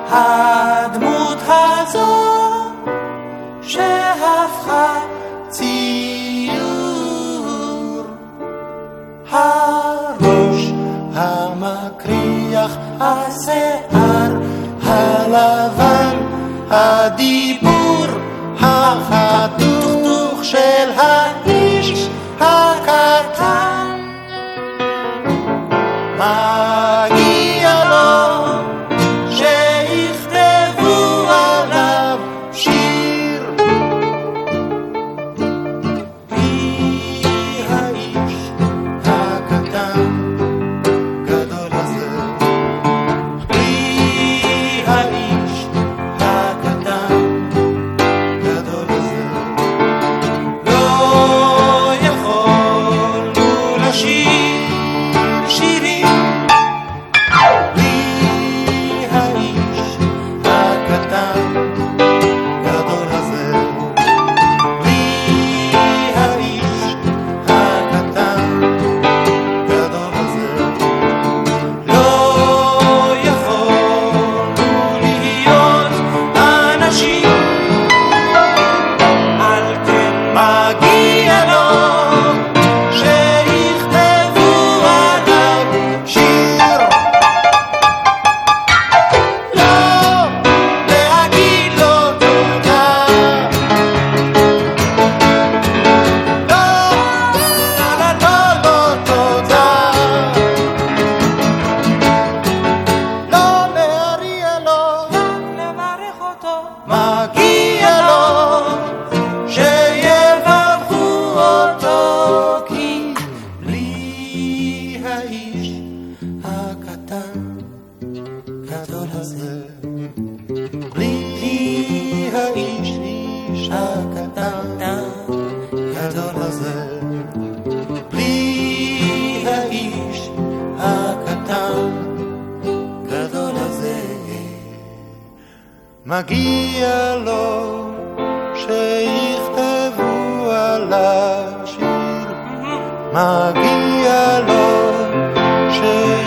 הדמות הזו שהפכה ציור, הראש המקריח, השיער הלבן, הדיבור החתוך של האיש הקטן. מגיע לו שיכתבו עליו שיר, בלי האיש הקטן גדול הזה, בלי האיש הקטן גדול הזה, לא יכולנו לשיר שירים בלי האיש הקטן גדול הזה, בלי האיש הקטן גדול הזה, לא יכולנו להיות אנשים. על כן מגיע לו שיכתבו עליו שיר, לא להגיד לו תודה, לא לענות לו תודה, לא להריע לו, רק לברך אותו. מגיע לו שיברכו אותו, כי בלי האיש הקטן גדול הזה, בלי האיש הקטן גדול הזה, בלי האיש הקטן גדול הזה, מגיע לו שיכתבו עליו שיר, מגיע לו